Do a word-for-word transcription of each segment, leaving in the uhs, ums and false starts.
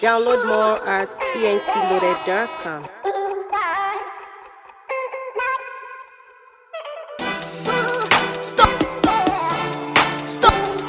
Download more at e n t loaded dot com. Stop. Stop.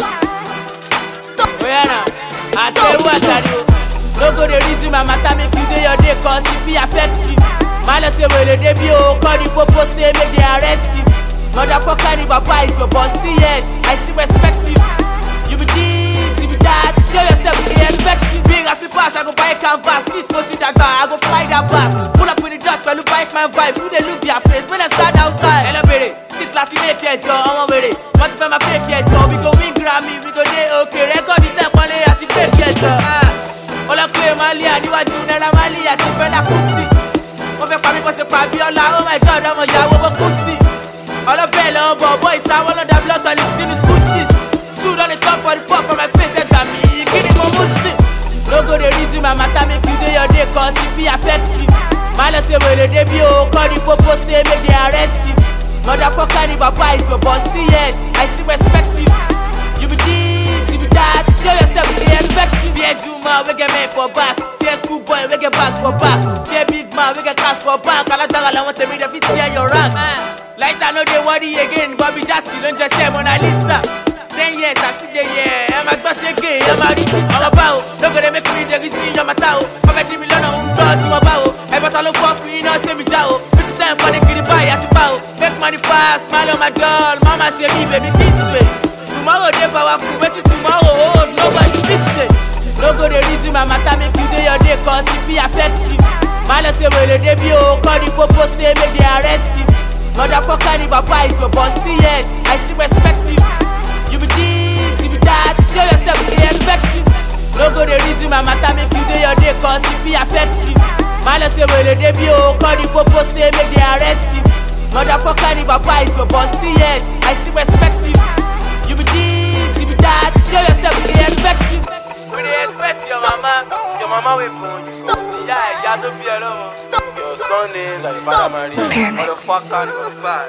Stop. Oh yeah now. I tell you what I do. No go the reason my matter make you do your day cause it be affected. Man say well the debut call the popo say make they arrest you. Motherfucker the papa is your boss still yet. I still respect you. You be this, you be that. Show yourself they expect you. Big as the pass I go buy a canvas. Need to see that bar I go fly that pass. Pull up in the dust but look bike my vibe. Who they look their face when I start outside. Hello baby. Sit like you make your jaw, I'm ready. What if I'm a fake your jaw? We go win Grammy, we go day okay. Record the temp on it at the fake your jaw. Ah, all I play Malia, you are doing a Malia, to Bella Kuti. Over for me, was a Fabiola. Oh my God, I'm a Yawa Kuti. All of Bella, boys, I want the blood on the in the school sis. Stood on the top for the fuck from my face, and me, you kidding my musty. No go the reason my matter make you do your day cause it be affected. Man, say well the debut, call the popo say make they arrest you. Motherfucker, the papa is your boss still yet. I still respect you. You be this, you be that. Show yourself they expect you. Fear Juma, we get made for back. Fear school boy, we get back for back. Fear big man, we get cash for bank. I like that, I want to make the fit here your rank. Like I know they worry again, Bobby just you don't just say Mona Lisa. Ten years, I see the year. I'm a boss again, I'm a rich. I'm a bow. Don't go to make me the receipt, I'm a towel. I'm a million on God, I'm a bow. I bet I look for free, no say me down. Time for the kitty buy at the bow. Make money fast, smile on my doll. Mama say me baby this way. Tomorrow they powerful, wait till tomorrow old. Nobody fix it. No go the reason my matter make you do your day cause it be affected. Man say well the debut, call the popo say make they arrest you. Motherfucker the papa is your boss still yet. I still respect you. You be this, you be that. Show yourself they expect you. No go the reason my matter make you do your day cause it be affected. Man say well the debut, call the popo say make they arrest you. Motherfucker the papa is your boss still yet. I still respect you. You be this, you be that. Show yourself they expect you. When they expect your mama, your mama will born you. Stop. Yeah, yeah, don't be alone. Stop. Your son is like Father Maria. Motherfucker the papa.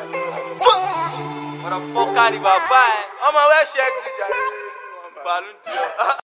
Motherfucker the papa. I'm a wear shaggy. Balloon.